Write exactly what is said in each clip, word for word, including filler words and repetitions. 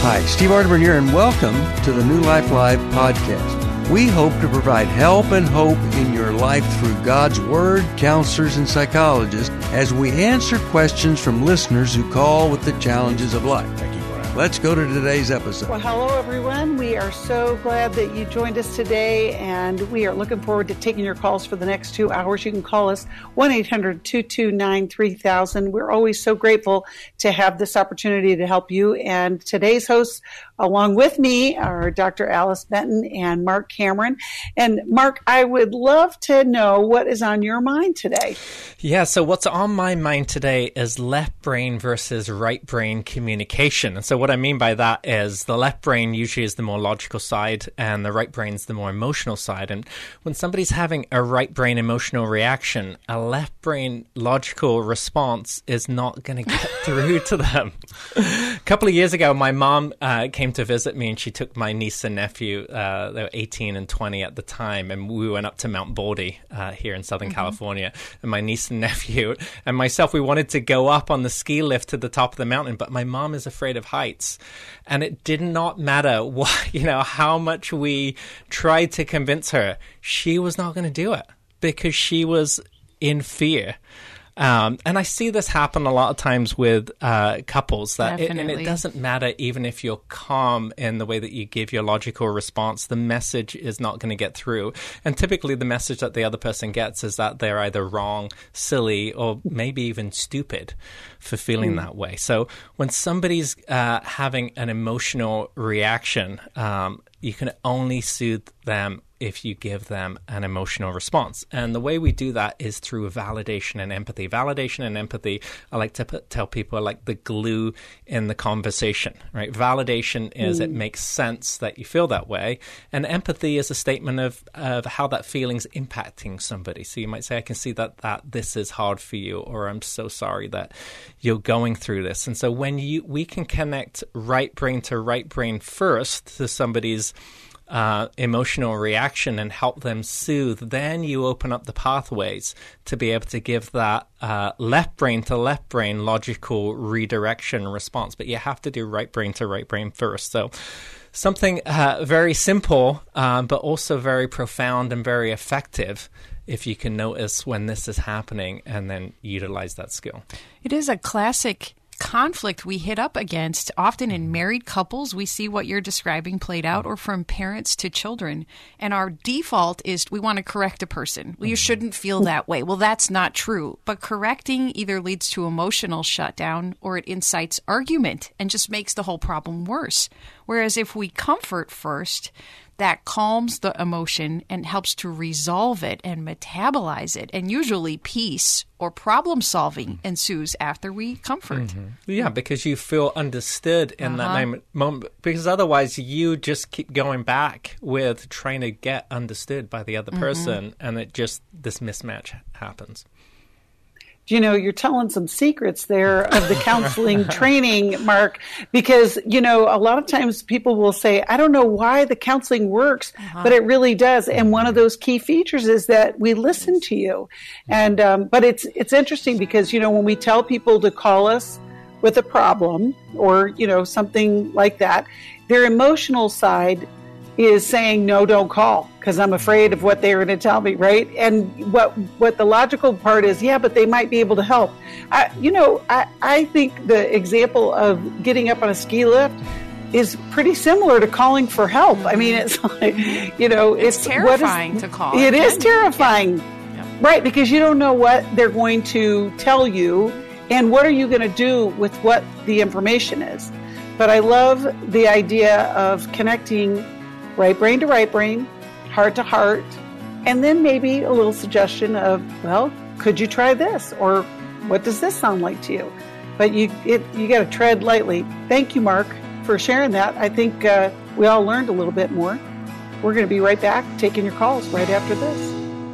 Hi, Steve Arterburn here, and welcome to the New Life Live podcast. We hope to provide help and hope in your life through God's Word, counselors, and psychologists as we answer questions from listeners who call with the challenges of life. Thank you, Brian. Let's go to today's episode. Well, hello, everyone. We are so glad that you joined us today, and we are looking forward to taking your calls for the next two hours. You can call us one eight hundred two two nine three thousand. We're always so grateful to have this opportunity to help you. And today's hosts, along with me, are Doctor Alice Benton and Mark Cameron. And Mark, I would love to know what is on your mind today. Yeah, so what's on my mind today is left brain versus right brain communication. And so what I mean by that is the left brain usually is the more logical side and the right brain is the more emotional side. And when somebody's having a right brain emotional reaction, a left brain logical response is not going to get through to them. A couple of years ago, my mom uh, came to visit me, and she took my niece and nephew. Uh, they were eighteen and twenty at the time, and we went up to Mount Baldy uh, here in Southern mm-hmm. California. And my niece and nephew and myself, we wanted to go up on the ski lift to the top of the mountain, but my mom is afraid of heights, and it did not matter what, you know, how much we tried to convince her. She was not going to do it because she was in fear. Um, and I see this happen a lot of times with uh, couples, that it, and it doesn't matter even if you're calm in the way that you give your logical response, the message is not going to get through. And typically the message that the other person gets is that they're either wrong, silly, or maybe even stupid for feeling mm. that way. So when somebody's uh, having an emotional reaction, um, you can only soothe them if you give them an emotional response. And the way we do that is through validation and empathy. Validation and empathy, I like to put, tell people, are like the glue in the conversation, right? Validation is mm. it makes sense that you feel that way. And empathy is a statement of, of how that feeling's impacting somebody. So you might say, I can see that, that this is hard for you, or I'm so sorry that you're going through this. And so when you we can connect right brain to right brain first to somebody's Uh, emotional reaction and help them soothe, then you open up the pathways to be able to give that uh, left brain to left brain logical redirection response. But you have to do right brain to right brain first. So something uh, very simple, uh, but also very profound and very effective if you can notice when this is happening and then utilize that skill. It is a classic conflict we hit up against. Often in married couples, we see what you're describing played out, or from parents to children. And our default is we want to correct a person. Well, you shouldn't feel that way. Well, that's not true. But correcting either leads to emotional shutdown or it incites argument and just makes the whole problem worse. Whereas if we comfort first, that calms the emotion and helps to resolve it and metabolize it. And usually peace or problem solving ensues after we comfort. Mm-hmm. Yeah, because you feel understood in uh-huh. that moment, moment. Because otherwise you just keep going back with trying to get understood by the other mm-hmm. person. And it just, this mismatch happens. You know, you're telling some secrets there of the counseling training, Mark, because, you know, a lot of times people will say, I don't know why the counseling works, uh-huh. but it really does. And one of those key features is that we listen to you. And, um, but it's, it's interesting because, you know, when we tell people to call us with a problem or, you know, something like that, their emotional side is saying, no, don't call because I'm afraid of what they're going to tell me, right? And what what the logical part is, yeah, but they might be able to help. I, you know, I, I think the example of getting up on a ski lift is pretty similar to calling for help. I mean, it's like, you know, it's, it's terrifying what is, to call. It is terrifying, yeah. Yeah. right? Because you don't know what they're going to tell you and what are you going to do with what the information is. But I love the idea of connecting right brain to right brain, heart to heart, and then maybe a little suggestion of, well, could you try this? Or what does this sound like to you? But you it, you got to tread lightly. Thank you, Mark, for sharing that. I think uh, we all learned a little bit more. We're going to be right back taking your calls right after this.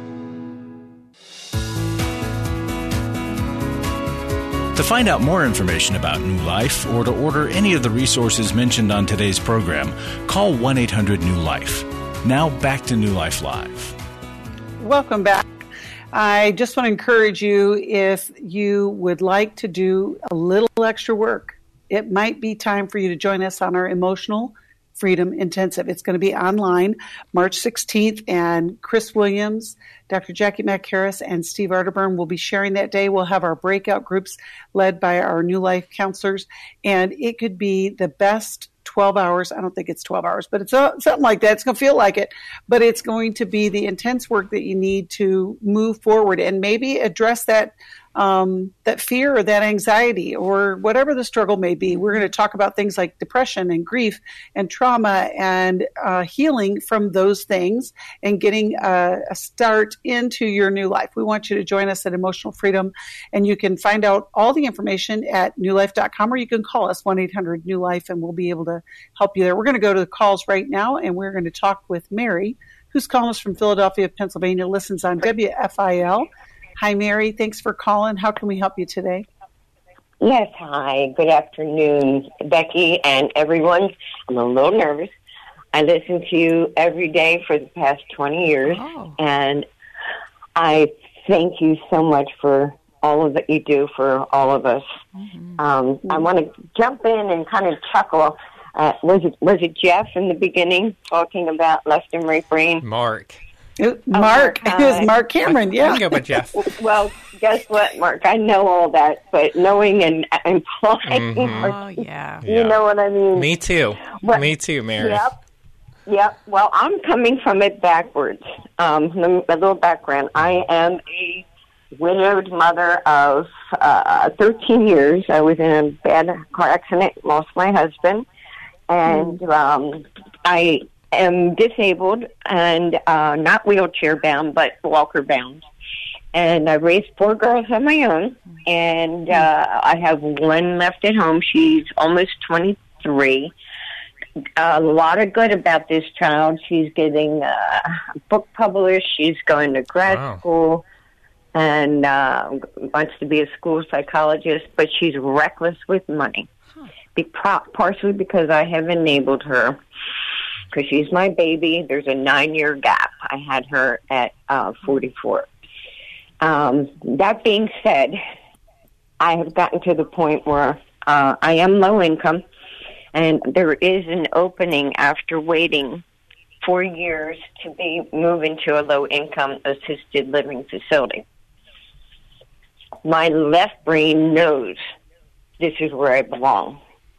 To find out more information about New Life or to order any of the resources mentioned on today's program, call one eight hundred new life. Now back to New Life Live. Welcome back. I just want to encourage you, if you would like to do a little extra work it might be time for you to join us on our Emotional Freedom Intensive. It's going to be online March sixteenth, and Chris Williams, Doctor Jackie McHarris, and Steve Arterburn will be sharing that day. We'll have our breakout groups led by our New Life counselors, and it could be the best twelve hours. I don't think it's twelve hours, but it's uh, something like that. It's going to feel like it, but it's going to be the intense work that you need to move forward and maybe address that um, that fear or that anxiety or whatever the struggle may be. We're going to talk about things like depression and grief and trauma and uh, healing from those things and getting a, a start into your new life. We want you to join us at Emotional Freedom, and you can find out all the information at new life dot com, or you can call us one eight hundred new life, and we'll be able to help you there. We're going to go to the calls right now, and we're going to talk with Mary, who's calling us from Philadelphia, Pennsylvania, listens on W F I L. Hi, Mary. Thanks for calling. How can we help you today? Yes, hi. Good afternoon, Becky and everyone. I'm a little nervous. I listen to you every day for the past twenty years, oh. and I thank you so much for all of that you do for all of us. Mm-hmm. Um, I want to jump in and kind of chuckle. Uh, was it was it Jeff in the beginning talking about left and right brain? Mark. It, Mark. Oh, it was Mark Cameron, yeah. Go with Jeff. Well, guess what, Mark? I know all that, but knowing and implying, mm-hmm. or, oh, yeah. you yeah. know what I mean? Me too. Well, Me too, Mary. Yep. Yep. Well, I'm coming from it backwards. Um, a little background. I am a widowed mother of uh, thirteen years. I was in a bad car accident, lost my husband, and mm. um, I am disabled and uh, not wheelchair bound, but walker bound. And I raised four girls on my own, and uh, I have one left at home. She's almost twenty-three. A lot of good about this child. She's getting uh, a book published. She's going to grad wow. school and uh, wants to be a school psychologist, but she's reckless with money. Huh. Be pro- partially because I have enabled her, because she's my baby. There's a nine-year gap. I had her at uh, forty-four. Um, that being said, I have gotten to the point where uh, I am low income, and there is an opening after waiting four years to be moved into a low-income assisted living facility. My left brain knows this is where I belong.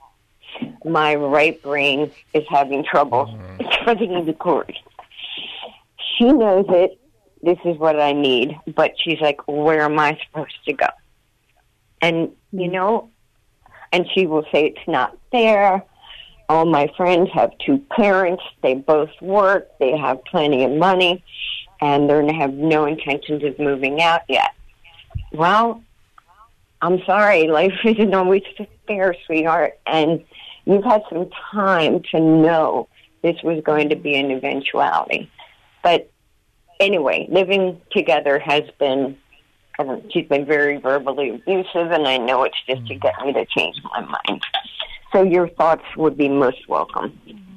My right brain is having trouble cutting the cord. She knows it. This is what I need. But she's like, where am I supposed to go? And, you know, and she will say it's not there. All my friends have two parents. They both work. They have plenty of money. And they have no intentions of moving out yet. Well, I'm sorry. Life isn't always fair, sweetheart. And you've had some time to know this was going to be an eventuality. But anyway, living together has been, um, she's been very verbally abusive, and I know it's just to get me to change my mind. So your thoughts would be most welcome.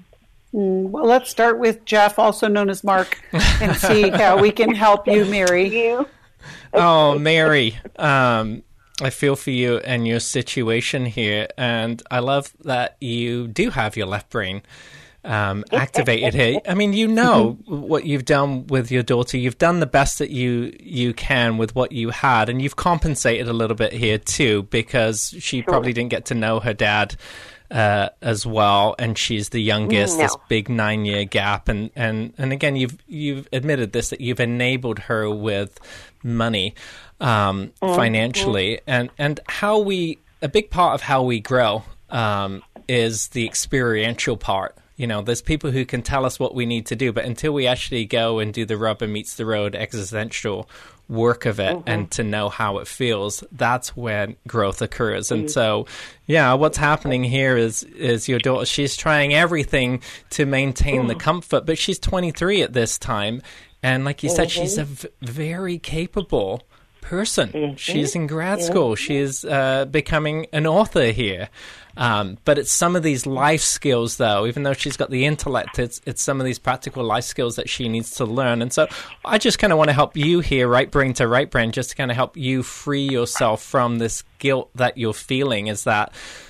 Mm, well, let's start with Jeff, also known as Mark, and see how we can help you, Mary. You? Oh, Mary, um, I feel for you and your situation here, and I love that you do have your left brain um, activated here. I mean, you know what you've done with your daughter. You've done the best that you, you can with what you had, and you've compensated a little bit here too, because she sure. probably didn't get to know her dad uh, as well, and she's the youngest. No. This big nine-year gap, and, and, and again, you've you've admitted this, that you've enabled her with money um, mm-hmm. financially, and and how we a big part of how we grow um, is the experiential part. You know, there's people who can tell us what we need to do, but until we actually go and do the rubber meets the road existential work of it mm-hmm. and to know how it feels, that's when growth occurs. Mm-hmm. And so, yeah, what's happening here is is your daughter, she's trying everything to maintain mm-hmm. the comfort, but she's twenty-three at this time. And like you mm-hmm. said, she's a v- very capable person. Mm-hmm. She's in grad mm-hmm. school. She's uh, becoming an author here. Um, but it's some of these life skills, though, even though she's got the intellect, it's it's some of these practical life skills that she needs to learn. And so I just kind of want to help you here, right brain to right brain, just to kind of help you free yourself from this guilt that you're feeling, is that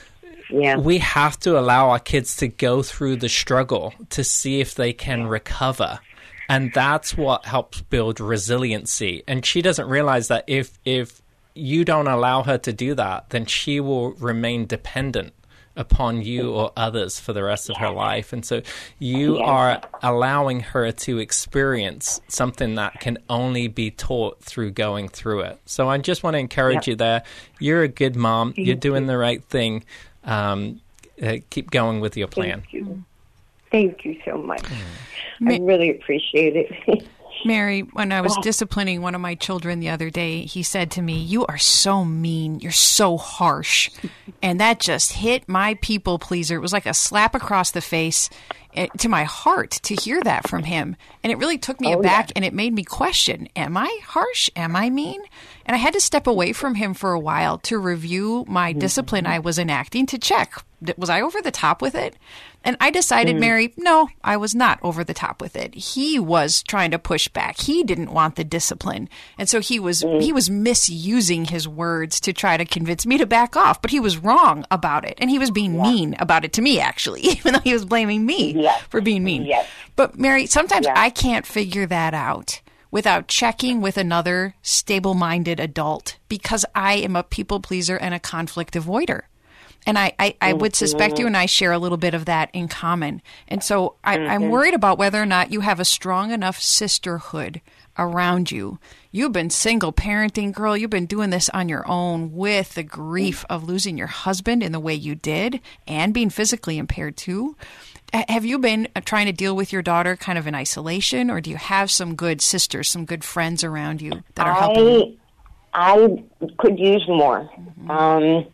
Yeah. We have to allow our kids to go through the struggle to see if they can recover. And that's what helps build resiliency. And she doesn't realize that if if you don't allow her to do that, then she will remain dependent upon you or others for the rest of her life. And so you are allowing her to experience something that can only be taught through going through it. So I just want to encourage yep. you there. You're a good mom. Thank You're doing you. the right thing. Um, uh, keep going with your plan. Thank you. Thank you so much. Mm. I really appreciate it. Mary, when I was disciplining one of my children the other day, he said to me, "You are so mean. You're so harsh." And that just hit my people pleaser. It was like a slap across the face to my heart to hear that from him. And it really took me oh, aback, yeah. and it made me question, am I harsh? Am I mean? And I had to step away from him for a while to review my mm-hmm. discipline I was enacting, to check, was I over the top with it? And I decided, mm. Mary, no, I was not over the top with it. He was trying to push back. He didn't want the discipline. And so he was mm. he was misusing his words to try to convince me to back off. But he was wrong about it. And he was being yeah. mean about it to me, actually, even though he was blaming me yes. for being mean. Yes. But Mary, sometimes yes. I can't figure that out without checking with another stable-minded adult, because I am a people pleaser and a conflict avoider. And I, I, I would suspect you and I share a little bit of that in common. And so I, mm-hmm. I'm worried about whether or not you have a strong enough sisterhood around you. You've been single parenting, girl. You've been doing this on your own with the grief of losing your husband in the way you did and being physically impaired too. Have you been trying to deal with your daughter kind of in isolation, or do you have some good sisters, some good friends around you that are I, helping you? I could use more. Mm-hmm. Um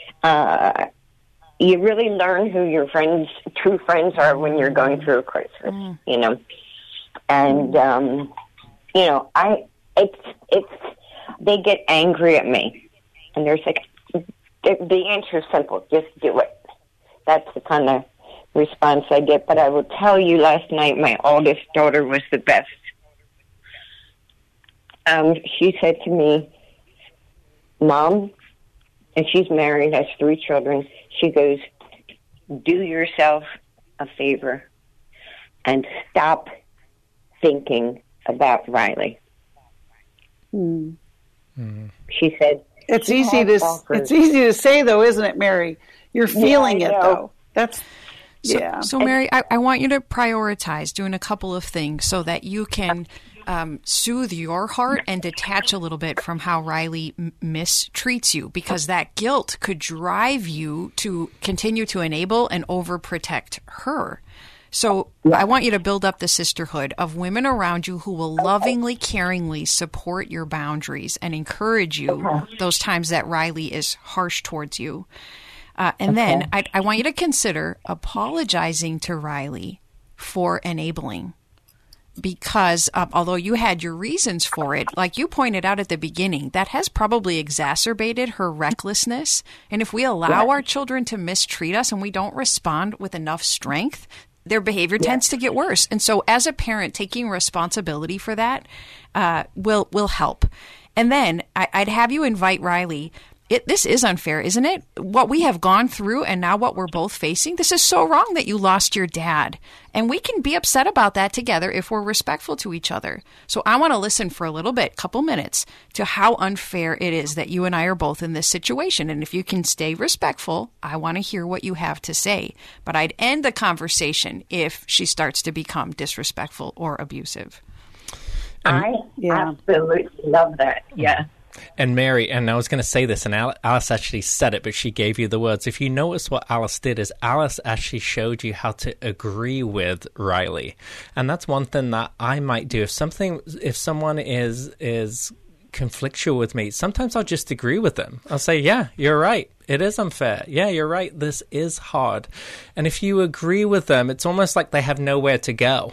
Uh, you really learn who your friends, true friends are when you're going through a crisis, mm. you know. And, um, you know, I, it's, it's, they get angry at me. And they're like, the, the answer is simple, just do it. That's the kind of response I get. But I will tell you, last night, my oldest daughter was the best. Um, she said to me, "Mom," and she's married, has three children. She goes, "Do yourself a favor and stop thinking about Riley." Mm. Mm. She said, "It's easy to offered. it's easy to say, though, isn't it, Mary? You're feeling yeah, it, though. That's so, yeah." So, Mary, I, I want you to prioritize doing a couple of things so that you can Um, soothe your heart and detach a little bit from how Riley m- mistreats you, because that guilt could drive you to continue to enable and overprotect her. So I want you to build up the sisterhood of women around you who will lovingly, caringly support your boundaries and encourage you those times that Riley is harsh towards you. Uh, and then I, I want you to consider apologizing to Riley for enabling. Because uh, although you had your reasons for it, like you pointed out at the beginning, that has probably exacerbated her recklessness. And if we allow yeah. our children to mistreat us and we don't respond with enough strength, their behavior yeah. tends to get worse. And so as a parent, taking responsibility for that uh, will will help. And then I, I'd have you invite Riley. It, this is unfair, isn't it? What we have gone through and now what we're both facing, this is so wrong that you lost your dad. And we can be upset about that together if we're respectful to each other. So I want to listen for a little bit, couple minutes, to how unfair it is that you and I are both in this situation. And if you can stay respectful, I want to hear what you have to say. But I'd end the conversation if she starts to become disrespectful or abusive. I yeah. absolutely love that. Yeah. And Mary, and I was going to say this, and Alice actually said it, but she gave you the words. If you notice what Alice did is Alice actually showed you how to agree with Riley. And that's one thing that I might do. If something, if someone is is conflictual with me, sometimes I'll just agree with them. I'll say, yeah, you're right. It is unfair. Yeah, you're right. This is hard. And if you agree with them, it's almost like they have nowhere to go.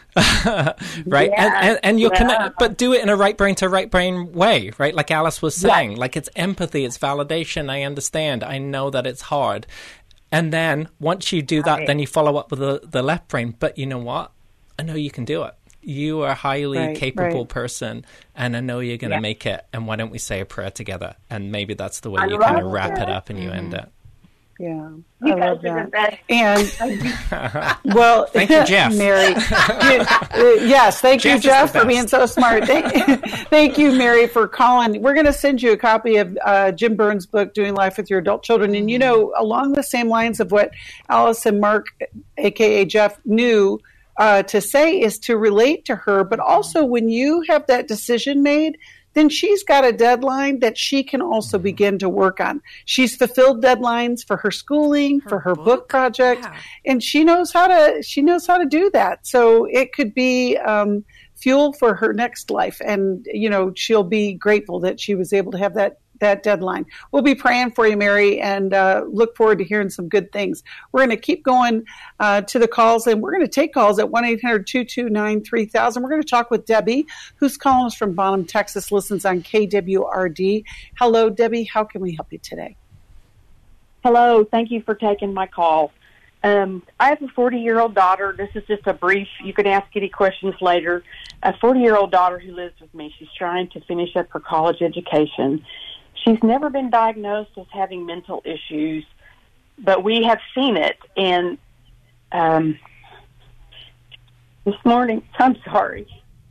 right yeah, and, and and you're yeah. connect, but do it in a right brain to right brain way, right? Like Alice was saying, yeah. like it's empathy, it's validation. I understand, I know that it's hard. And then once you do that, right. then you follow up with the, the left brain. But you know what, I know you can do it. You are a highly right, capable right. person, and I know you're going to yeah. make it. And why don't we say a prayer together? And maybe that's the way I you kind of wrap that. it up and you mm-hmm. end it. Yeah, You I guys love are the that. best. And well, Thank you, Jeff. Mary. You, uh, yes, thank Jeff you, is Jeff, the for being best. so smart. Thank, thank you, Mary, for calling. We're going to send you a copy of uh, Jim Burns' book, Doing Life with Your Adult Children. And you know, along the same lines of what Alice and Mark, aka Jeff, knew uh, to say is to relate to her, but also when you have that decision made, then she's got a deadline that she can also begin to work on. She's fulfilled deadlines for her schooling, Her for her book? book project, Yeah. and she knows how to she knows how to do that. So it could be um, fuel for her next life, and you know she'll be grateful that she was able to have that that deadline. We'll be praying for you, Mary, and uh, look forward to hearing some good things. We're going to keep going uh, to the calls, and we're going to take calls at one eight hundred two two nine three thousand. We're going to talk with Debbie, who's calling us from Bonham, Texas, listens on K W R D. Hello, Debbie. How can we help you today? Hello. Thank you for taking my call. Um, I have a forty-year-old daughter. This is just a brief, you can ask any questions later. A forty-year-old daughter who lives with me. She's trying to finish up her college education. She's never been diagnosed as having mental issues, but we have seen it. And um, this morning, I'm sorry,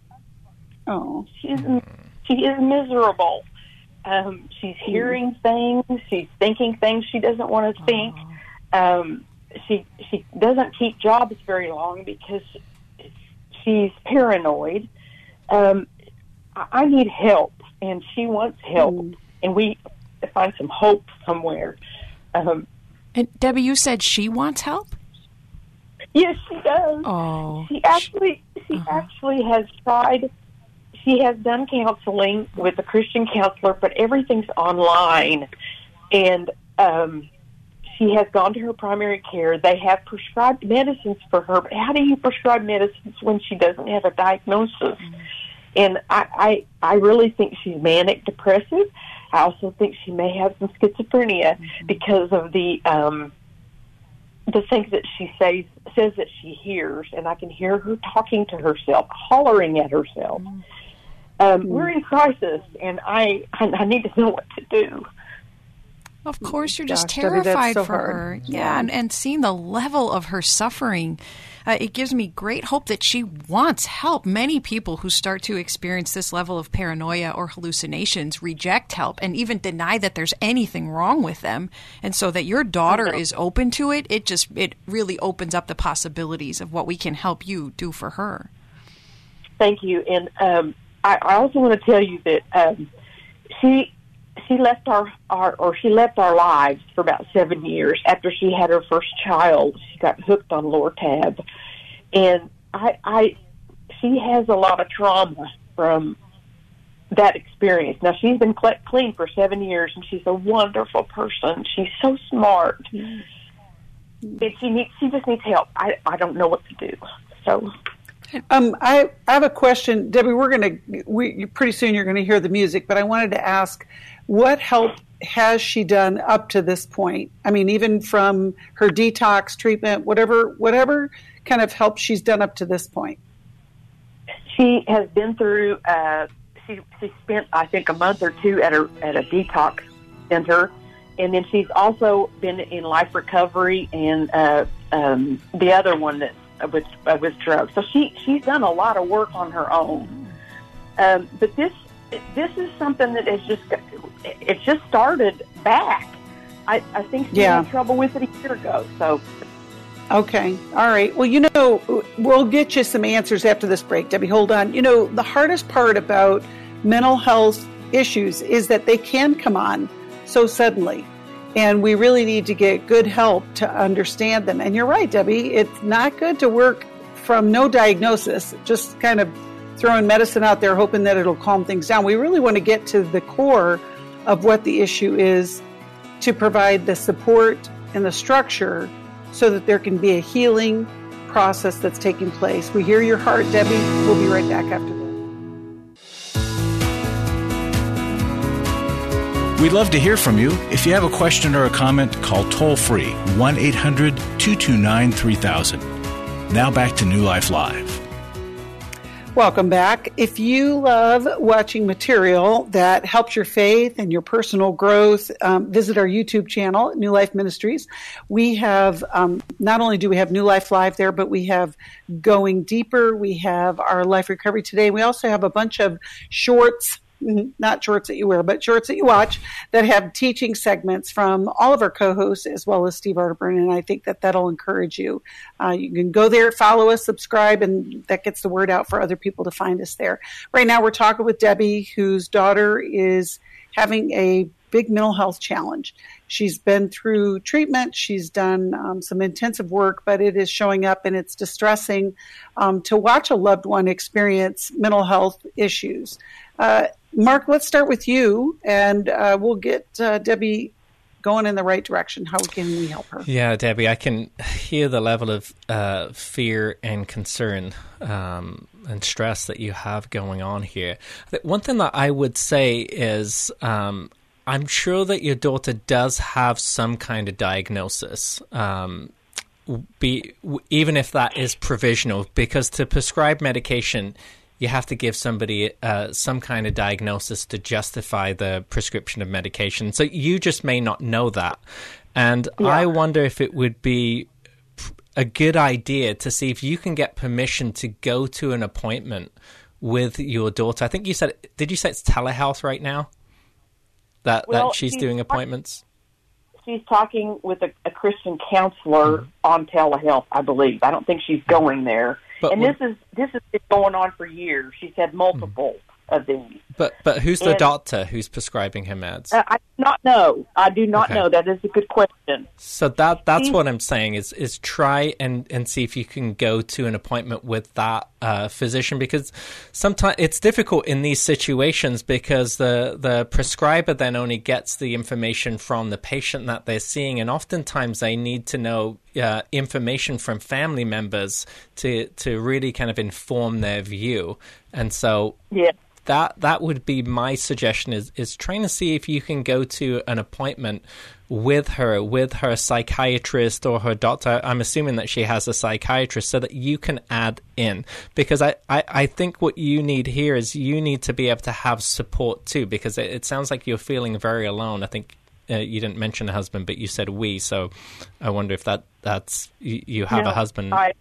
Oh, she's she is miserable. Um, she's hearing things. She's thinking things she doesn't want to think. Um, she she doesn't keep jobs very long because she's paranoid. Um, I I need help, and she wants help, Mm. and we have to find some hope somewhere. Um, And Debbie, you said she wants help? yes, she does. Oh. She actually she Uh-huh. actually has tried. She has done counseling with a Christian counselor, but everything's online. And um, she has gone to her primary care. They have prescribed medicines for her. But how do you prescribe medicines when she doesn't have a diagnosis? Mm-hmm. And I, I, I really think she's manic depressive. I also think she may have some schizophrenia mm-hmm. because of the um, the things that she says says that she hears. And I can hear her talking to herself, hollering at herself. Mm-hmm. Um, we're in crisis, and I, I I need to know what to do. Of course, you're just Gosh, Debbie, that's terrified so for hard. her. Yeah, and, and seeing the level of her suffering, uh, it gives me great hope that she wants help. Many people who start to experience this level of paranoia or hallucinations reject help and even deny that there's anything wrong with them. And so that your daughter is open to it, it just it really opens up the possibilities of what we can help you do for her. Thank you, and um, I, I also want to tell you that um, she she left our, our or she left our lives for about seven years after she had her first child. She got hooked on Lortab, and I, I she has a lot of trauma from that experience. Now she's been cl- clean for seven years, and she's a wonderful person. She's so smart, mm-hmm. but she needs she just needs help. I I don't know what to do. So. Um, I, I have a question, Debbie. We're going to we pretty soon. You're going to hear the music, but I wanted to ask, what help has she done up to this point? I mean, even from her detox treatment, whatever whatever kind of help she's done up to this point. She has been through. Uh, she she spent I think a month or two at a at a detox center, and then she's also been in life recovery and uh, um, the other one that. With uh, with drugs, so she she's done a lot of work on her own. Um, but this this is something that has just it just started back. I, I think she yeah. had trouble with it a year ago. So okay, all right. Well, you know, we'll get you some answers after this break, Debbie. Hold on. You know, the hardest part about mental health issues is that they can come on so suddenly. And we really need to get good help to understand them. And you're right, Debbie, it's not good to work from no diagnosis, just kind of throwing medicine out there, hoping that it'll calm things down. We really want to get to the core of what the issue is to provide the support and the structure so that there can be a healing process that's taking place. We hear your heart, Debbie. We'll be right back after this. We'd love to hear from you. If you have a question or a comment, call toll-free one eight hundred two two nine three thousand. Now back to New Life Live. Welcome back. If you love watching material that helps your faith and your personal growth, um, visit our YouTube channel, New Life Ministries. We have, um, not only do we have New Life Live there, but we have Going Deeper. We have our Life Recovery Today. We also have a bunch of shorts, not shorts that you wear, but shorts that you watch that have teaching segments from all of our co-hosts as well as Steve Arterburn, and I think that that'll encourage you. Uh, you can go there, follow us, subscribe, and that gets the word out for other people to find us there. Right now we're talking with Debbie, whose daughter is having a big mental health challenge. She's been through treatment. She's done um, some intensive work, but it is showing up, and it's distressing um, to watch a loved one experience mental health issues. Uh, Mark, let's start with you, and uh, we'll get uh, Debbie going in the right direction. How can we help her? Yeah, Debbie, I can hear the level of uh, fear and concern um, and stress that you have going on here. One thing that I would say is um, I'm sure that your daughter does have some kind of diagnosis, um, be, even if that is provisional, because to prescribe medication, you have to give somebody uh, some kind of diagnosis to justify the prescription of medication. So you just may not know that. And yeah. I wonder if it would be a good idea to see if you can get permission to go to an appointment with your daughter. I think you said, did you say it's telehealth right now? That, well, that she's, she's doing appointments? She's talking with a, a Christian counselor mm-hmm. on telehealth, I believe. I don't think she's going there. But and when, this is this has been going on for years. She's had multiple mm-hmm. of these. But but who's the and, doctor who's prescribing her meds? Uh, I do not know. I do not okay. know. That is a good question. So that that's She's, what I'm saying is is try and, and see if you can go to an appointment with that uh, physician, because sometimes it's difficult in these situations because the the prescriber then only gets the information from the patient that they're seeing, and oftentimes they need to know uh, information from family members to to really kind of inform their view. And so yeah. That that would be my suggestion is, is trying to see if you can go to an appointment with her, with her psychiatrist or her doctor. I'm assuming that she has a psychiatrist so that you can add in. Because I, I, I think what you need here is you need to be able to have support too, because it, it sounds like you're feeling very alone. I think uh, you didn't mention a husband, but you said we. So I wonder if that that's you, you have no, a husband. I,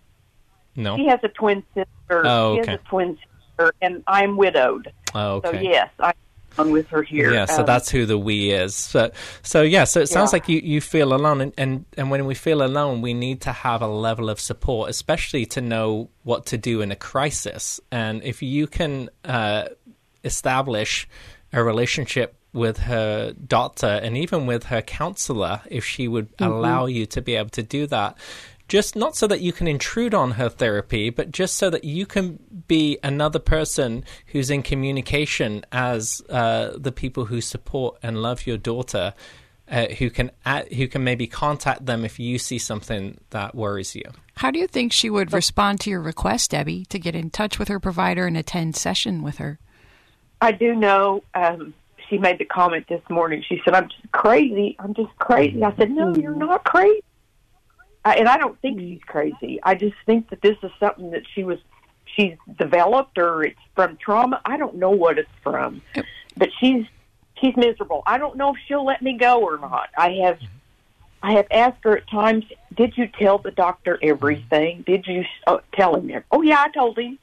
no? She has a twin sister. Oh, okay. She has a twin sister. And I'm widowed. Oh, okay. So, yes, I'm with her here. Yeah, so um, that's who the we is. So, so yeah, so it sounds yeah. like you, you feel alone. And, and, and when we feel alone, we need to have a level of support, especially to know what to do in a crisis. And if you can uh, establish a relationship with her doctor and even with her counselor, if she would mm-hmm. allow you to be able to do that, just not so that you can intrude on her therapy, but just so that you can be another person who's in communication as uh, the people who support and love your daughter, uh, who can add, who can maybe contact them if you see something that worries you. How do you think she would respond to your request, Debbie, to get in touch with her provider and attend session with her? I do know um, she made the comment this morning. She said, I'm just crazy. I'm just crazy. I said, no, you're not crazy. I, and I don't think she's crazy. I just think that this is something that she was, she's developed, or it's from trauma. I don't know what it's from, but she's she's miserable. I don't know if she'll let me go or not. I have I have asked her at times, did you tell the doctor everything? Did you uh, tell him everything? Oh yeah, I told him.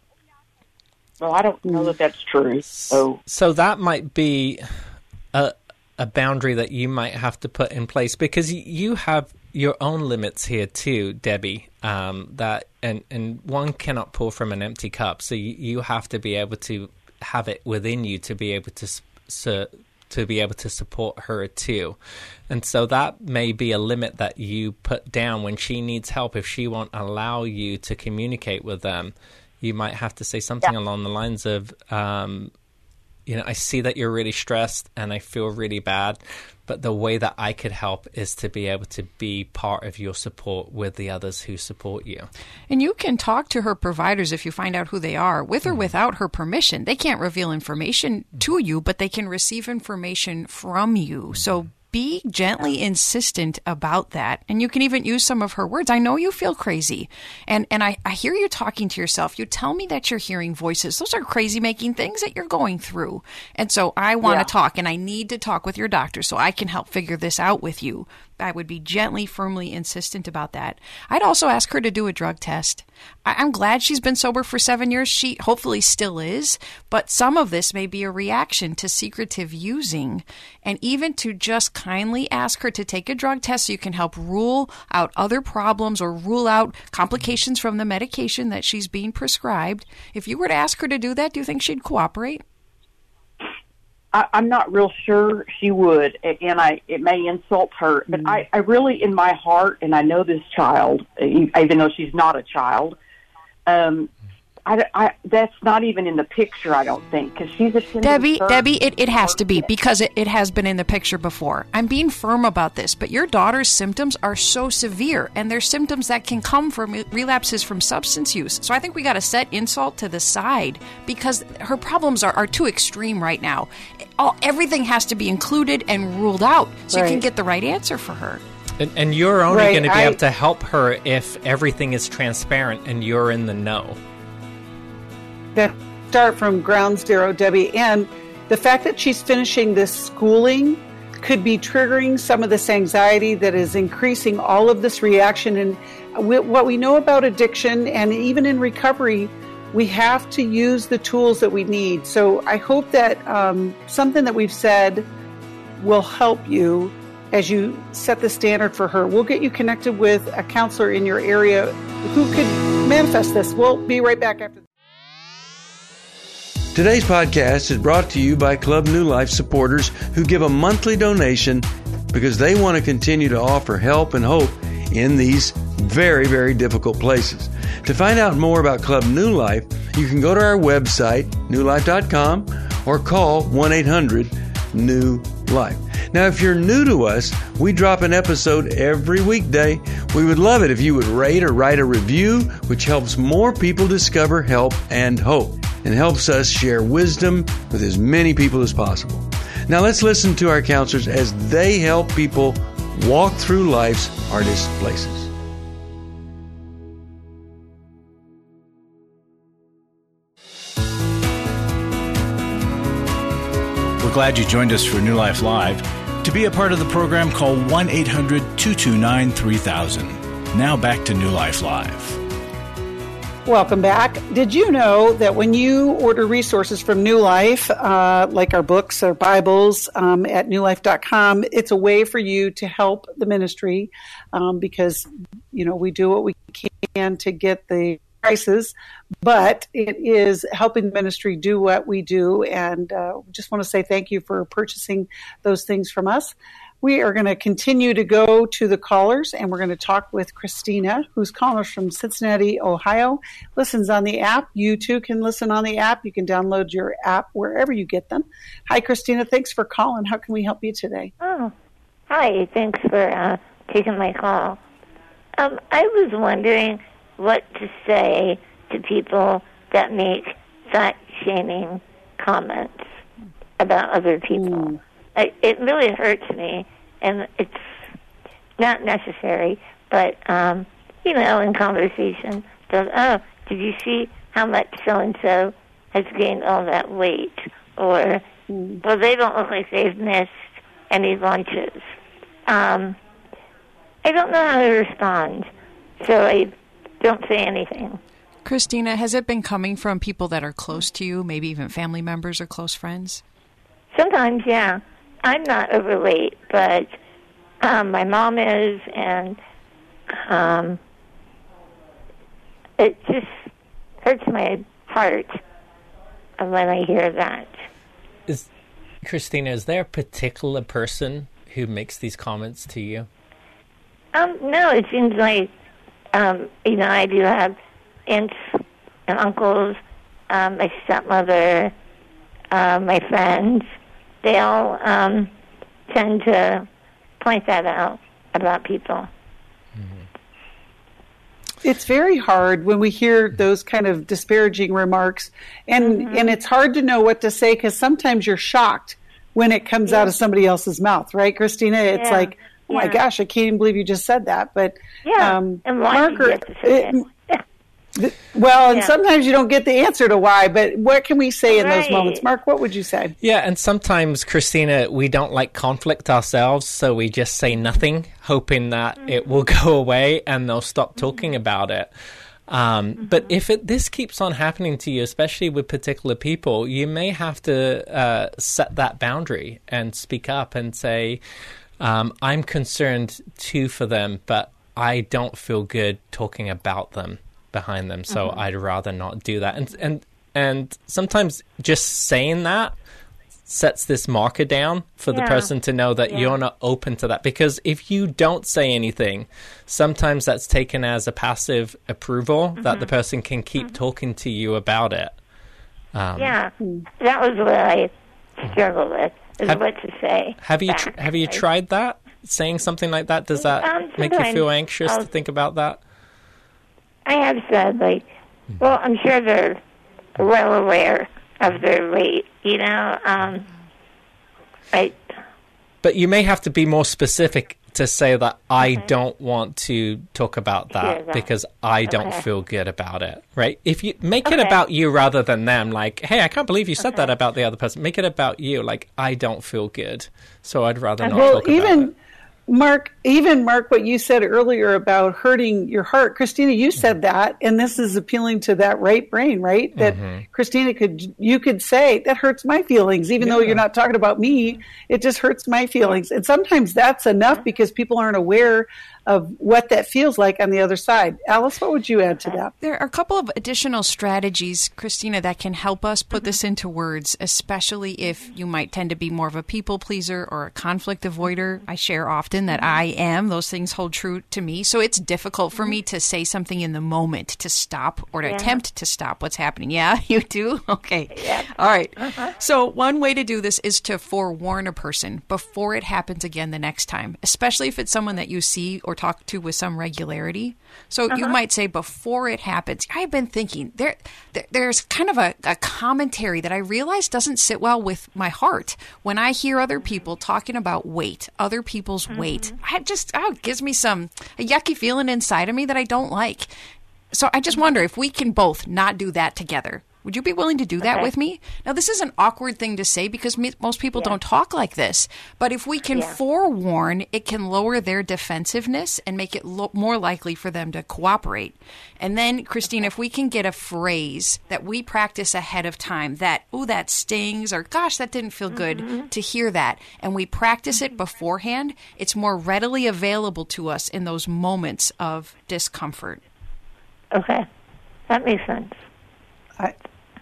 Well, I don't know that that's true. So, so that might be a a boundary that you might have to put in place, because you have your own limits here too, Debbie, um, that and, and one cannot pour from an empty cup. So you, you have to be able to have it within you to be able to su- to be able to support her too. And so that may be a limit that you put down when she needs help. If she won't allow you to communicate with them, you might have to say something yeah. along the lines of, um, you know, I see that you're really stressed and I feel really bad, but the way that I could help is to be able to be part of your support with the others who support you. And you can talk to her providers if you find out who they are, with or without her permission. They can't reveal information to you, but they can receive information from you. So be gently insistent about that. And you can even use some of her words. I know you feel crazy. And and I, I hear you talking to yourself. You tell me that you're hearing voices. Those are crazy making things that you're going through. And so I want to Yeah. talk, and I need to talk with your doctor so I can help figure this out with you. I would be gently, firmly insistent about that. I'd also ask her to do a drug test. I- I'm glad she's been sober for seven years. She hopefully still is, but some of this may be a reaction to secretive using. And even to just kindly ask her to take a drug test so you can help rule out other problems or rule out complications from the medication that she's being prescribed. If you were to ask her to do that, do you think she'd cooperate? I, I'm not real sure she would, and I it may insult her, but I, I really, in my heart, and I know this child, even though she's not a child, um, I, I, that's not even in the picture, I don't think, because she's attending Debbie, church. Debbie, it, it has to be because it, it has been in the picture before. I'm being firm about this, but your daughter's symptoms are so severe, and they're symptoms that can come from relapses from substance use. So I think we got to set insult to the side because her problems are, are too extreme right now. All, everything has to be included and ruled out so you can Right. get the right answer for her. And, and you're only Right, going to be I- able to help her if everything is transparent and you're in the know. That start from ground zero, Debbie. And the fact that she's finishing this schooling could be triggering some of this anxiety that is increasing all of this reaction. And we, what we know about addiction and even in recovery, we have to use the tools that we need. So I hope that um, something that we've said will help you as you set the standard for her. We'll get you connected with a counselor in your area who could manifest this. We'll be right back after this. Today's podcast is brought to you by Club New Life supporters who give a monthly donation because they want to continue to offer help and hope in these very, very difficult places. To find out more about Club New Life, you can go to our website, new life dot com, or call one eight hundred new life. Now, if you're new to us, we drop an episode every weekday. We would love it if you would rate or write a review, which helps more people discover help and hope and helps us share wisdom with as many people as possible. Now, let's listen to our counselors as they help people walk through life's hardest places. We're glad you joined us for New Life Live. To be a part of the program, call one eight hundred two two nine three thousand. Now back to New Life Live. Welcome back. Did you know that when you order resources from New Life, uh, like our books or Bibles um, at new life dot com, it's a way for you to help the ministry um, because, you know, we do what we can to get the prices, but it is helping the ministry do what we do. And uh, we just want to say thank you for purchasing those things from us. We are going to continue to go to the callers, and we're going to talk with Christina, who's calling us from Cincinnati, Ohio. Listens on the app. You too can listen on the app. You can download your app wherever you get them. Hi, Christina. Thanks for calling. How can we help you today? Oh, hi. Thanks for uh, taking my call. Um, I was wondering what to say to people that make fat-shaming comments about other people. Mm. I, it really hurts me, and it's not necessary, but, um, you know, in conversation, goes, oh, did you see how much so-and-so has gained all that weight? Or, mm. well, they don't look like they've missed any lunches. Um, I don't know how to respond, so I don't say anything. Christina, has it been coming from people that are close to you, maybe even family members or close friends? Sometimes, yeah. I'm not overweight, but um, my mom is, and um, it just hurts my heart when I hear that. Is Christina, is there a particular person who makes these comments to you? Um, no, it seems like, um, you know, I do have aunts and uncles, um, my stepmother, uh, my friends. They all um, tend to point that out about people. It's very hard when we hear those kind of disparaging remarks, and, mm-hmm. and it's hard to know what to say because sometimes you're shocked when it comes out of somebody else's mouth, right, Christina? It's Yeah. like, oh my Yeah. gosh, I can't even believe you just said that. But Yeah, um, and why did you Margaret, have to say it- that? th- well, and Yeah. sometimes you don't get the answer to why, but what can we say in those Right. moments? Mark, what would you say? Yeah, and sometimes, Christina, we don't like conflict ourselves, so we just say nothing, hoping that it will go away and they'll stop talking about it. Um, mm-hmm. But if it, this keeps on happening to you, especially with particular people, you may have to uh, set that boundary and speak up and say, um, I'm concerned too for them, but I don't feel good talking about them behind them, so mm-hmm. I'd rather not do that. And and and sometimes just saying that sets this marker down for yeah. the person to know that yeah. you're not open to that. Because if you don't say anything, sometimes that's taken as a passive approval mm-hmm. that the person can keep mm-hmm. talking to you about it. Um, yeah, that was what I struggle with, is have, what to say. Have you tr- have you tried that? Saying something like that? Does that um, make you feel anxious I'll, to think about that? I have said, like, well, I'm sure they're well aware of their weight, you know. Um, I. But you may have to be more specific to say that I okay. don't want to talk about that, that. because I don't okay. feel good about it, right? If you make okay. it about you rather than them, like, hey, I can't believe you said okay. that about the other person. Make it about you, like, I don't feel good, so I'd rather not well, talk even, about it. Mark, even Mark, what you said earlier about hurting your heart, Christina, you said that, and this is appealing to that right brain, right? That mm-hmm. Christina could, you could say that hurts my feelings, even yeah. though you're not talking about me. It just hurts my feelings, and sometimes that's enough because people aren't aware of what that feels like on the other side. Alice, what would you add to that? There are a couple of additional strategies, Christina, that can help us put mm-hmm. this into words, especially if you might tend to be more of a people pleaser or a conflict avoider. I share often that I am. Those things hold true to me. So it's difficult for me to say something in the moment, to stop or to yeah. attempt to stop what's happening. Yeah, you do? Okay. Yeah. All right. Uh-huh. So one way to do this is to forewarn a person before it happens again the next time, especially if it's someone that you see or talk to with some regularity. So uh-huh. you might say, before it happens, I've been thinking, there, there there's kind of a, a commentary that I realize doesn't sit well with my heart. When I hear other people talking about weight, other people's mm-hmm. weight, I just, oh, it gives me some, a yucky feeling inside of me that I don't like. So I just wonder if we can both not do that together. Would you be willing to do that okay. with me? Now, this is an awkward thing to say because me, most people yeah. don't talk like this. But if we can yeah. forewarn, it can lower their defensiveness and make it lo- more likely for them to cooperate. And then, Christine, if we can get a phrase that we practice ahead of time, that, oh, that stings, or gosh, that didn't feel good mm-hmm. to hear that, and we practice it beforehand, it's more readily available to us in those moments of discomfort. Okay. That makes sense. I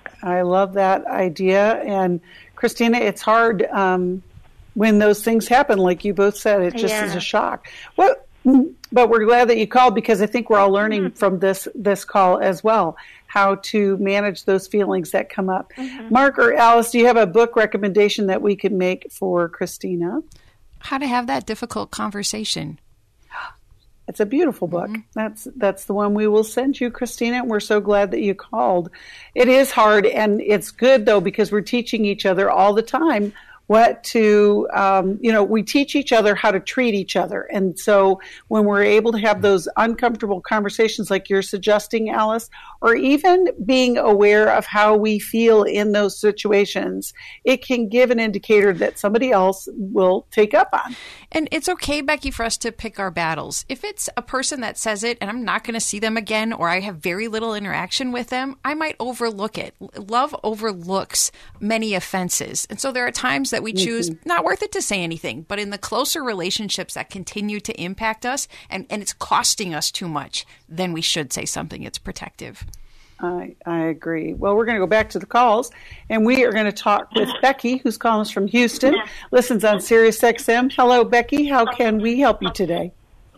I love that idea. And Christina, it's hard um, when those things happen, like you both said. It just yeah. is a shock. What? But we're glad that you called because I think we're all learning mm-hmm. from this this call as well, how to manage those feelings that come up. Mm-hmm. Mark or Alice, do you have a book recommendation that we could make for Christina? How to have that difficult conversation. It's a beautiful book. Mm-hmm. That's that's the one we will send you, Christina, and we're so glad that you called. It is hard, and it's good, though, because we're teaching each other all the time what to, um, you know, we teach each other how to treat each other. And so when we're able to have those uncomfortable conversations like you're suggesting, Alice, or even being aware of how we feel in those situations, it can give an indicator that somebody else will take up on. And it's okay, Becky, for us to pick our battles. If it's a person that says it and I'm not going to see them again, or I have very little interaction with them, I might overlook it. Love overlooks many offenses. And so there are times that we choose mm-hmm. not worth it to say anything, but in the closer relationships that continue to impact us and, and it's costing us too much, then we should say something. It's protective. I, I agree. Well, we're going to go back to the calls, and we are going to talk with Becky, who's calling us from Houston, listens on Sirius X M. Hello, Becky. How can we help you today?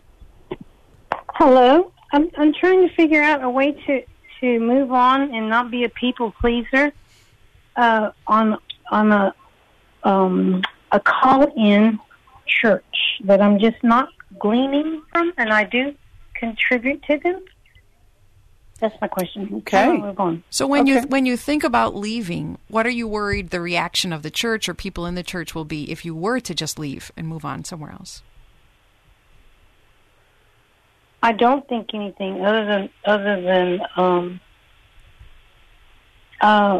Hello. I'm I'm trying to figure out a way to, to move on and not be a people pleaser uh, on on a um, a call-in church that I'm just not gleaning from, and I do contribute to them. That's my question. Okay. I'll move on. So when Okay. you when you think about leaving, what are you worried the reaction of the church or people in the church will be if you were to just leave and move on somewhere else? I don't think anything other than other than um, uh,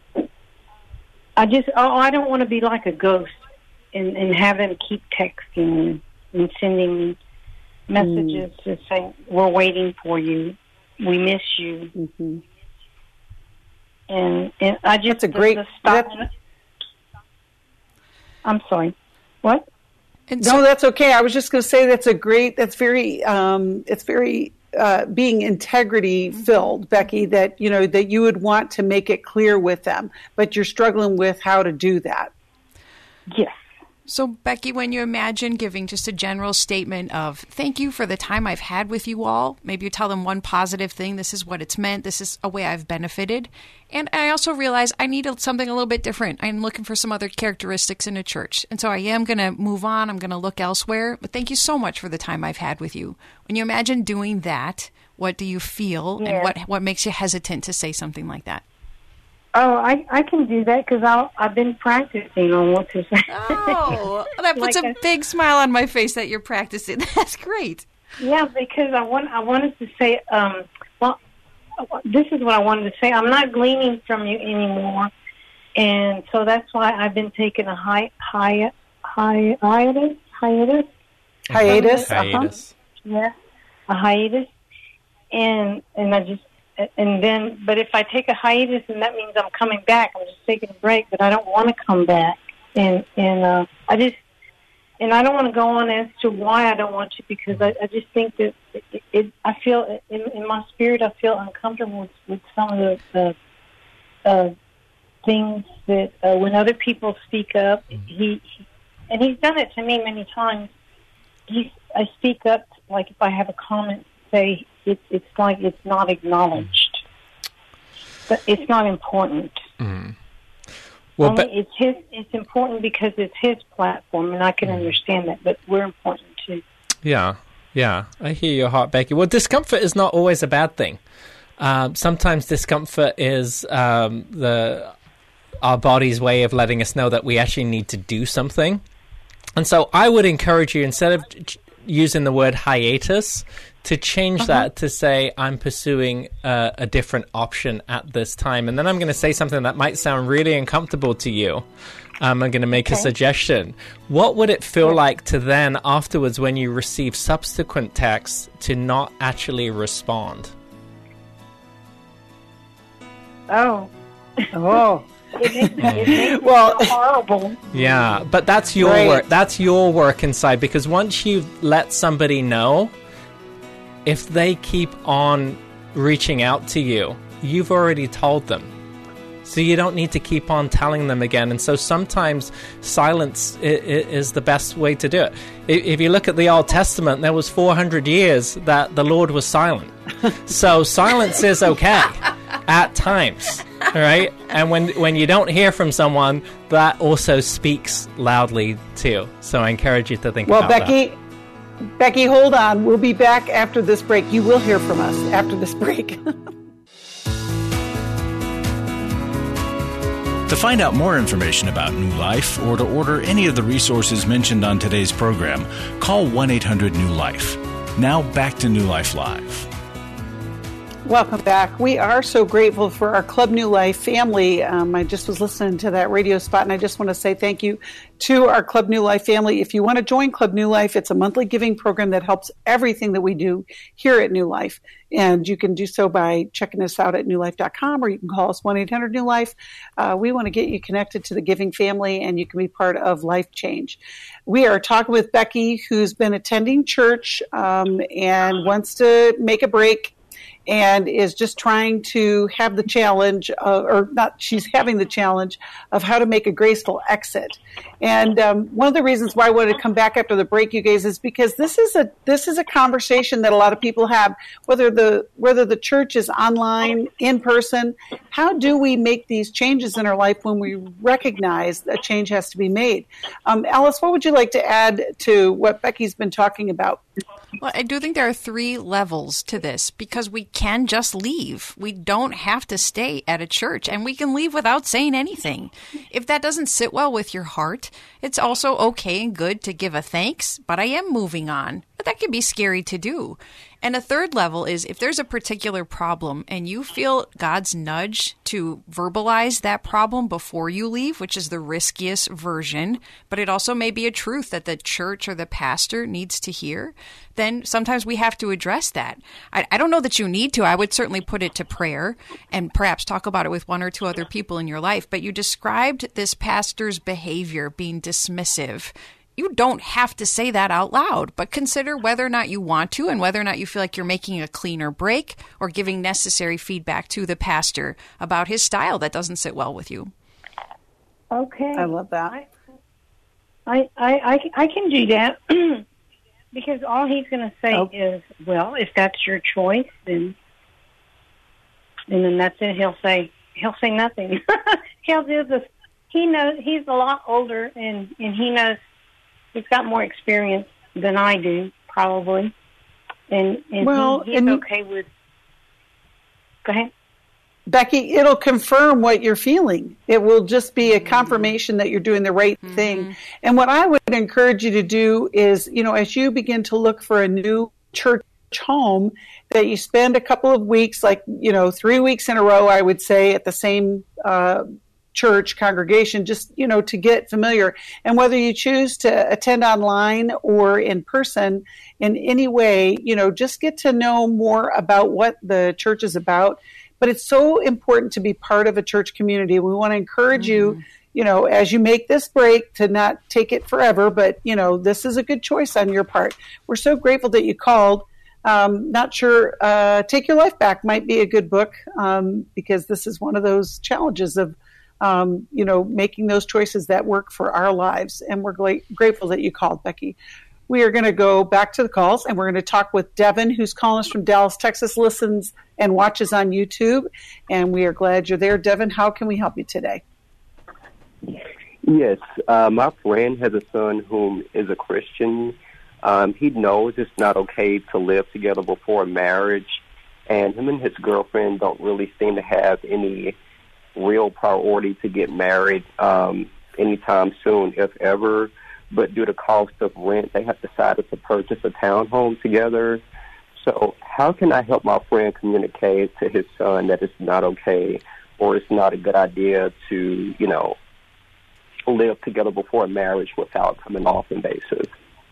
I just oh, I don't want to be like a ghost and, and have them keep texting and sending me messages mm. to say we're waiting for you, we miss you, mm-hmm. and and I just that's a great. The, the stop, I'm sorry, what? And no, so, that's okay. I was just going to say that's a great, that's very, um, it's very uh, being integrity filled, Becky, that, you know, that you would want to make it clear with them, but you're struggling with how to do that. Yes. So, Becky, when you imagine giving just a general statement of thank you for the time I've had with you all, maybe you tell them one positive thing, this is what it's meant, this is a way I've benefited. And I also realize I need something a little bit different. I'm looking for some other characteristics in a church. And so I am going to move on. I'm going to look elsewhere. But thank you so much for the time I've had with you. When you imagine doing that, what do you feel yeah. and what, what makes you hesitant to say something like that? Oh, I, I can do that because I've been practicing on what to say. Oh, that puts like a, a big smile on my face that you're practicing. That's great. Yeah, because I want I wanted to say, um, well, this is what I wanted to say. I'm not gleaning from you anymore, and so that's why I've been taking a hi, hi, hi, hiatus, hiatus, hiatus, uh-huh. hiatus. Yeah, a hiatus, and and I just. And then, but if I take a hiatus, and that means I'm coming back, I'm just taking a break, but I don't want to come back. And and uh, I just, and I don't want to go on as to why I don't want to, because I, I just think that it, it, I feel, in, in my spirit, I feel uncomfortable with, with some of the, the uh, things that uh, when other people speak up, he, he, and he's done it to me many times, he, I speak up, like if I have a comment, say, It's it's like it's not acknowledged, but it's not important. Mm. Well, Only but it's his. It's important because it's his platform, and I can understand that. But we're important too. Yeah, yeah, I hear your heart, Becky. Well, discomfort is not always a bad thing. Um, sometimes discomfort is um, the our body's way of letting us know that we actually need to do something. And so, I would encourage you, instead of using the word hiatus, to change uh-huh. that to say, I'm pursuing uh, a different option at this time. And then I'm going to say something that might sound really uncomfortable to you. Um, I'm going to make okay. a suggestion. What would it feel yeah. like to then, afterwards, when you receive subsequent texts, to not actually respond? Oh. Oh. It makes, it makes well, it horrible. Yeah, but that's your right. work. That's your work inside, because once you've let somebody know, if they keep on reaching out to you, you've already told them. So you don't need to keep on telling them again. And so sometimes silence is the best way to do it. If you look at the Old Testament, there was four hundred years that the Lord was silent. So silence is okay at times, all right? And when, when you don't hear from someone, that also speaks loudly too. So I encourage you to think well, about Becky, that. Becky, hold on. We'll be back after this break. You will hear from us after this break. To find out more information about New Life or to order any of the resources mentioned on today's program, call one eight hundred new life. Now back to New Life Live. Welcome back. We are so grateful for our Club New Life family. Um, I just was listening to that radio spot, and I just want to say thank you to our Club New Life family. If you want to join Club New Life, it's a monthly giving program that helps everything that we do here at New Life. And you can do so by checking us out at new life dot com, or you can call us one eight hundred new life. Uh, we want to get you connected to the giving family, and you can be part of Life Change. We are talking with Becky, who's been attending church um, and wants to make a break, and is just trying to have the challenge, of, or not, she's having the challenge of how to make a graceful exit. And um, one of the reasons why I wanted to come back after the break, you guys, is because this is a this is a conversation that a lot of people have, whether the whether the church is online, in person. How do we make these changes in our life when we recognize that change has to be made? Um, Alice, what would you like to add to what Becky's been talking about? Well, I do think there are three levels to this, because we can just leave. We don't have to stay at a church, and we can leave without saying anything. If that doesn't sit well with your heart, it's also okay and good to give a thanks, but I am moving on. But that can be scary to do. And a third level is if there's a particular problem and you feel God's nudge to verbalize that problem before you leave, which is the riskiest version, but it also may be a truth that the church or the pastor needs to hear, then sometimes we have to address that. I, I don't know that you need to. I would certainly put it to prayer and perhaps talk about it with one or two other people in your life. But you described this pastor's behavior being dismissive. You don't have to say that out loud, but consider whether or not you want to and whether or not you feel like you're making a cleaner break or giving necessary feedback to the pastor about his style that doesn't sit well with you. Okay. I love that. I, I, I, I can do that because all he's going to say oh. is, well, if that's your choice, then, and then that's it. He'll say, he'll say nothing. He'll do this. He knows, he's a lot older and, and he knows, he's got more experience than I do, probably. And, and well, he, he's and okay with... Go ahead. Becky, it'll confirm what you're feeling. It will just be a confirmation that you're doing the right mm-hmm. thing. And what I would encourage you to do is, you know, as you begin to look for a new church home, that you spend a couple of weeks, like, you know, three weeks in a row, I would say, at the same uh church congregation, just, you know, to get familiar. And whether you choose to attend online or in person in any way, you know, just get to know more about what the church is about. But it's so important to be part of a church community. We want to encourage mm-hmm. you, you know, as you make this break, to not take it forever, but, you know, this is a good choice on your part. We're so grateful that you called. Um, not sure, uh, Take Your Life Back might be a good book, um, because this is one of those challenges of Um, you know, making those choices that work for our lives. And we're gla- grateful that you called, Becky. We are going to go back to the calls, and we're going to talk with Devin, who's calling us from Dallas, Texas, listens and watches on YouTube. And we are glad you're there. Devin, how can we help you today? Yes, uh, my friend has a son whom is a Christian. Um, he knows it's not okay to live together before marriage, and him and his girlfriend don't really seem to have any real priority to get married um, anytime soon, if ever. But due to cost of rent, they have decided to purchase a townhome together. So how can I help my friend communicate to his son that it's not okay or it's not a good idea to, you know, live together before marriage without coming off invasive?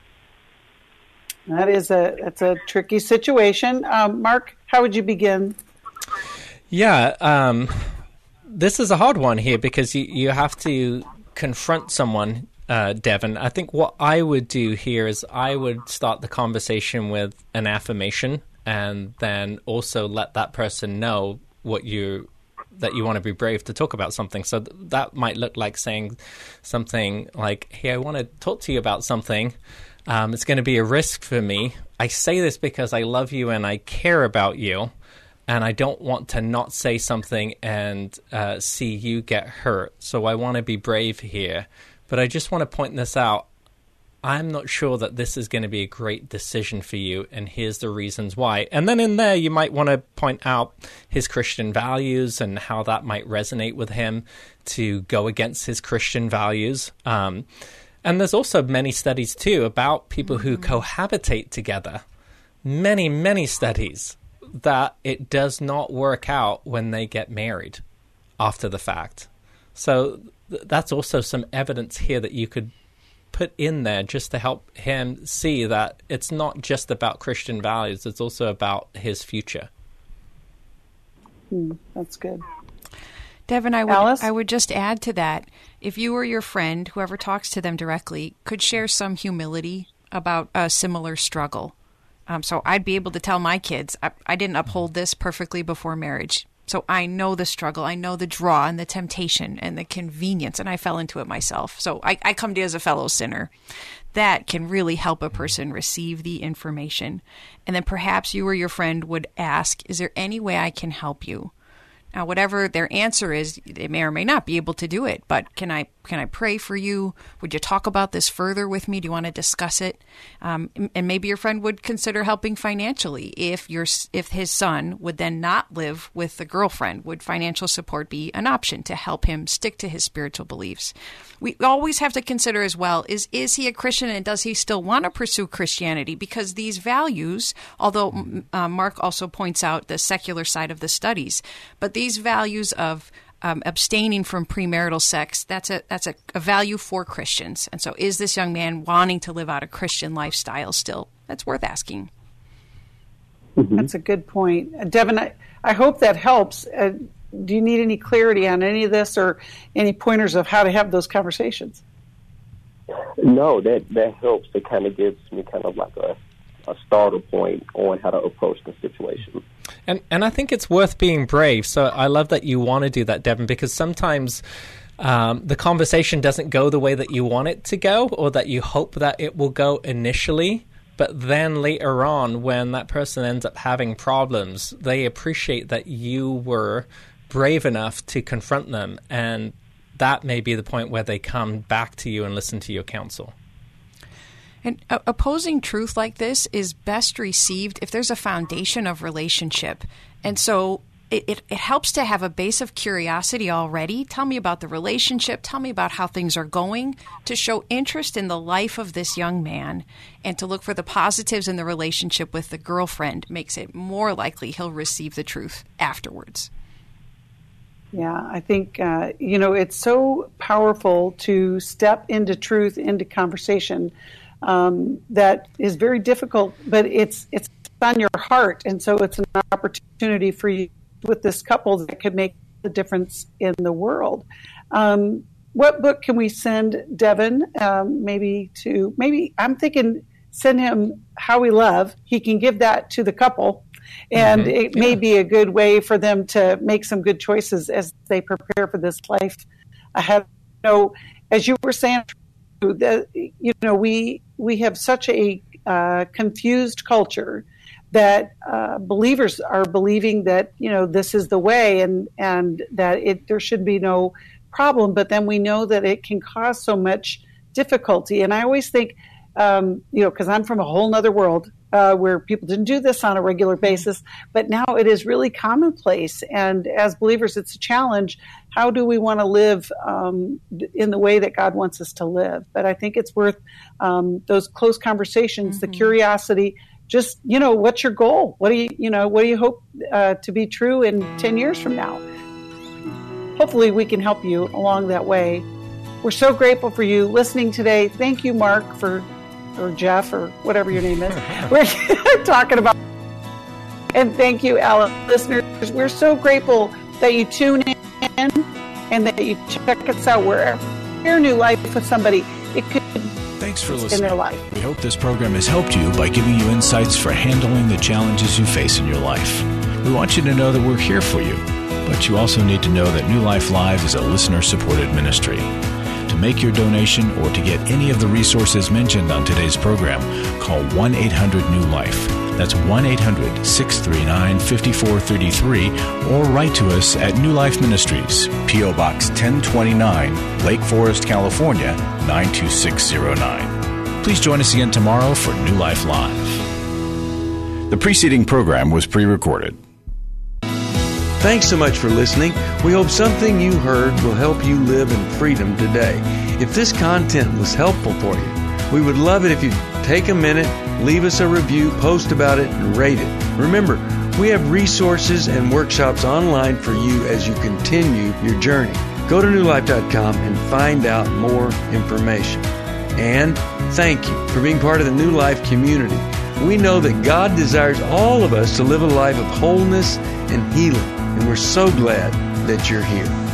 That is a, that's a tricky situation. Um, Mark, how would you begin? Yeah, um... this is a hard one here because you, you have to confront someone, uh, Devin. I think what I would do here is I would start the conversation with an affirmation and then also let that person know what you that you want to be brave to talk about something. So th- that might look like saying something like, hey, I want to talk to you about something. Um, it's going to be a risk for me. I say this because I love you and I care about you. And I don't want to not say something and uh, see you get hurt. So I want to be brave here. But I just want to point this out. I'm not sure that this is going to be a great decision for you, and here's the reasons why. And then in there, you might want to point out his Christian values and how that might resonate with him to go against his Christian values. Um, and there's also many studies, too, about people who cohabitate together. Many, many studies that it does not work out when they get married after the fact. So th- that's also some evidence here that you could put in there just to help him see that it's not just about Christian values, it's also about his future. Hmm, that's good. Devin, I would, Alice? I would just add to that, if you or your friend, whoever talks to them directly, could share some humility about a similar struggle. Um, so I'd be able to tell my kids, I, I didn't uphold this perfectly before marriage. So I know the struggle, I know the draw and the temptation and the convenience, and I fell into it myself. So I, I come to you as a fellow sinner. That can really help a person receive the information. And then perhaps you or your friend would ask, is there any way I can help you? Now, whatever their answer is, they may or may not be able to do it. But can I can I pray for you? Would you talk about this further with me? Do you want to discuss it? Um, and maybe your friend would consider helping financially if your if his son would then not live with the girlfriend. Would financial support be an option to help him stick to his spiritual beliefs? We always have to consider as well, is is he a Christian and does he still want to pursue Christianity? Because these values, although uh, Mark also points out the secular side of the studies, but these values of um, abstaining from premarital sex, that's a that's a, a value for Christians. And so is this young man wanting to live out a Christian lifestyle still? That's worth asking. Mm-hmm. That's a good point. Uh, Devin, I, I hope that helps. Uh, do you need any clarity on any of this or any pointers of how to have those conversations? No, that, that helps. It kind of gives me kind of like a, a starter point on how to approach the situation. And and I think it's worth being brave. So I love that you want to do that, Devin, because sometimes um, the conversation doesn't go the way that you want it to go or that you hope that it will go initially. But then later on, when that person ends up having problems, they appreciate that you were brave enough to confront them. And that may be the point where they come back to you and listen to your counsel. And uh, opposing truth like this is best received if there's a foundation of relationship. And so it, it, it helps to have a base of curiosity already. Tell me about the relationship. Tell me about how things are going, to show interest in the life of this young man and to look for the positives in the relationship with the girlfriend makes it more likely he'll receive the truth afterwards. Yeah, I think, uh, you know, it's so powerful to step into truth, into conversation. Um, that is very difficult, but it's it's on your heart, and so it's an opportunity for you with this couple that could make the difference in the world. Um, what book can we send Devin? Um, maybe to maybe I'm thinking send him How We Love. He can give that to the couple, and mm-hmm. it yeah. may be a good way for them to make some good choices as they prepare for this life ahead. So, as you were saying, that you know we we have such a uh, confused culture that uh, believers are believing that you know this is the way and and that it there should be no problem, but then we know that it can cause so much difficulty. And I always think um, you know because I'm from a whole nother world uh, where people didn't do this on a regular basis, but now it is really commonplace. And as believers, it's a challenge. How do we want to live um, in the way that God wants us to live? But I think it's worth um, those close conversations, mm-hmm. the curiosity. Just, you know, what's your goal? What do you, you know, what do you hope uh, to be true in ten years from now? Hopefully we can help you along that way. We're so grateful for you listening today. Thank you, Mark, for, or Jeff, or whatever your name is. We're talking about, and thank you, Alan, listeners. We're so grateful that you tune in and that you check us out wherever. Share New Life with somebody. It could Thanks for listening. In their life. We hope this program has helped you by giving you insights for handling the challenges you face in your life. We want you to know that we're here for you, but you also need to know that New Life Live is a listener-supported ministry. To make your donation or to get any of the resources mentioned on today's program, call one eight hundred new life. That's one eight hundred, six three nine, five four three three, or write to us at New Life Ministries, P O Box ten twenty-nine, Lake Forest, California, nine two six zero nine. Please join us again tomorrow for New Life Live. The preceding program was pre-recorded. Thanks so much for listening. We hope something you heard will help you live in freedom today. If this content was helpful for you, we would love it if you'd take a minute, leave us a review, post about it, and rate it. Remember, we have resources and workshops online for you as you continue your journey. Go to new life dot com and find out more information. And thank you for being part of the New Life community. We know that God desires all of us to live a life of wholeness and healing, and we're so glad that you're here.